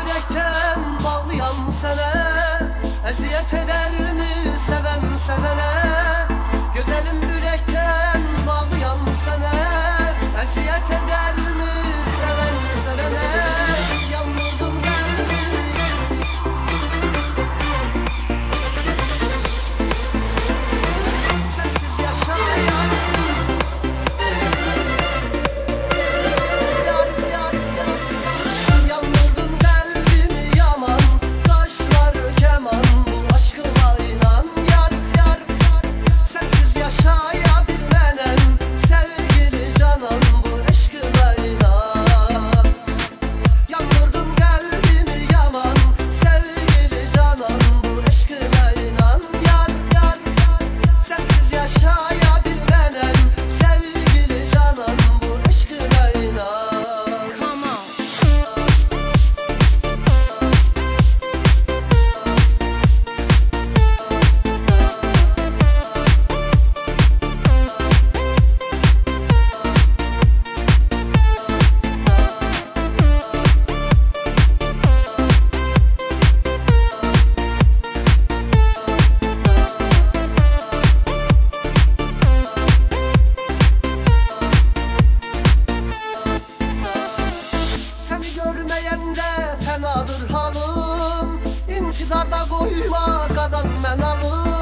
yürekten bağlayan sene, eziyet eder mi seven sevene? Güzelim yürekten bağlayan sene, eziyet eder mi seven sevene? Yandırdın kalbimi, sensiz yaşayamam. Yandırdın kalbimi yaman, taşlar keman, bu aşkıma inan yar yar. Sensiz yaşayabilmenem sevgili canan, bu aşkıma inan. Yandırdın kalbimi yaman, sevgili canan, bu aşkıma inan yar yar. Sensiz yaşayabilmenem sevgili canan, bu aşkıma inan. Come on. Seni görmeyende fenadır halım, İntizarda koyma kadar men alım.